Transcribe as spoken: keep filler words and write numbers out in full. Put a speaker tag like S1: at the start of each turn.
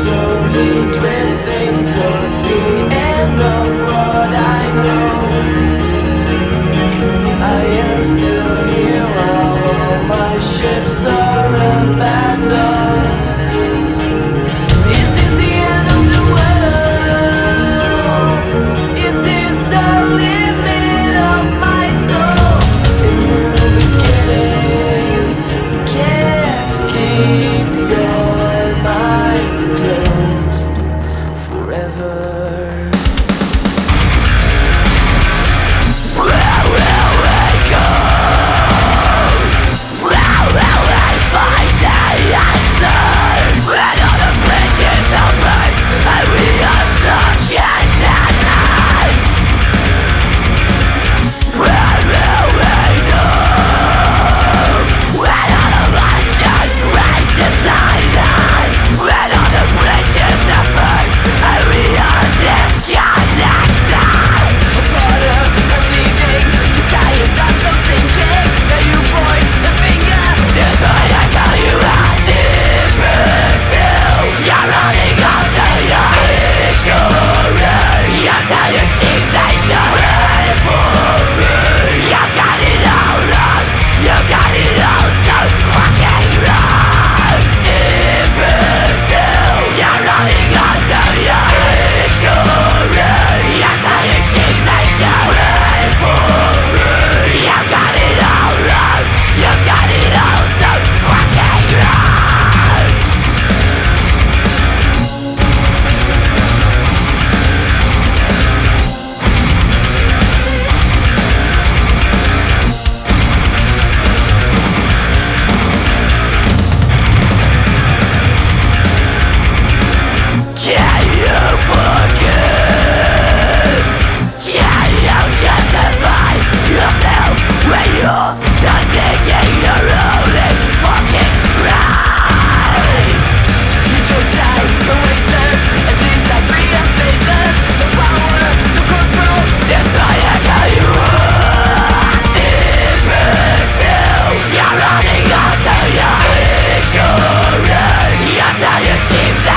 S1: slowly drifting towards the end of what I know. I am still here while all my ships are abandoned. Is this the end of the world? Is this the limit of my soul? A new beginning, can't keep your mind closed forever. Where will we go? Where will we find the answers? When all the bridges are burned and we are stuck in the night. Where will we go? When all the oceans break the silence. When all the bridges are burned and we are disconnected. My father, I'm leaving, 'cause I am not so thinking. Now you point the finger. That's why I call you out in Brazil. You're running after your ignorance. After your resignation for me. You got it all wrong. You got it all so fucking wrong. In Brazil, you're running after your ignorance. After your resignation for me. You got it all wrong. You got it all so fucking wrong. Can you forgive? Can you justify yourself when you're not taking your only fucking right? You don't say you're weightless, at least I'm free and faithless. No power, no control, that's why I call you imbecile. You're running after your ignorance. After you seem that